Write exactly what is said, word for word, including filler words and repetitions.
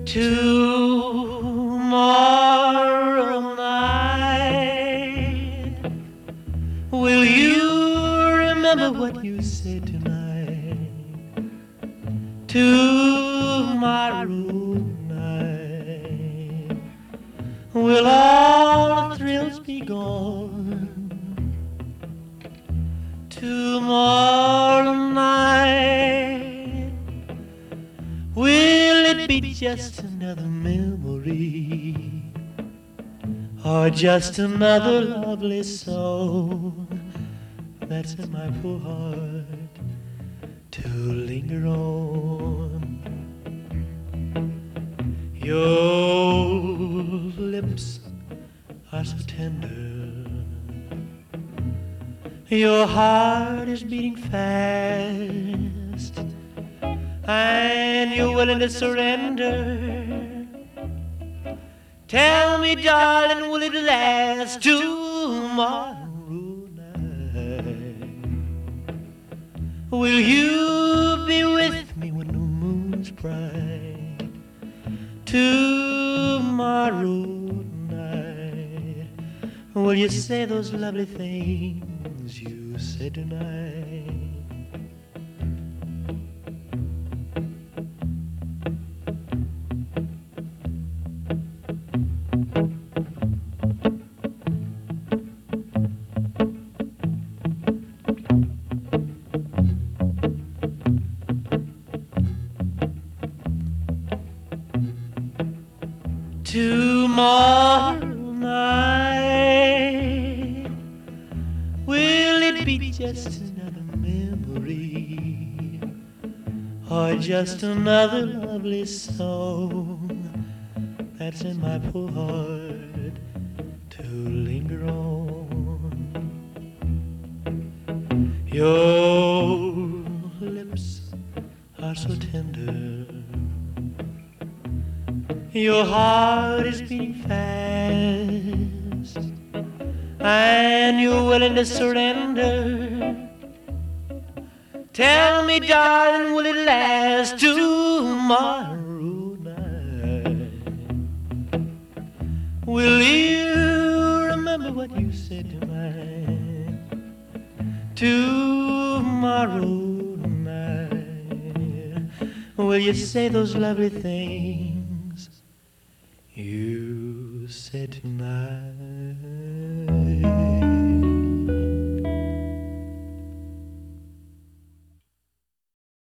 Tomorrow night, will you remember what you said tonight? Tomorrow night, will all the thrills be gone? Tomorrow night, will it be just another memory, or just another lovely song that's in my poor heart to linger on? Your lips are so tender, your heart is beating fast, and you're willing to surrender. Tell me, darling, will it last tomorrow night? Will you be with me when the moon's bright? Tomorrow night, will you say those lovely things you said tonight? Tomorrow night, will it be just another memory, or just another lovely song that's in my poor heart to linger on? Your lips are so tender, your heart is beating fast, and you're willing to surrender. Tell me, darling, will it last tomorrow night? Will you remember what you said tonight? Tomorrow night, will you say those lovely things you said tonight?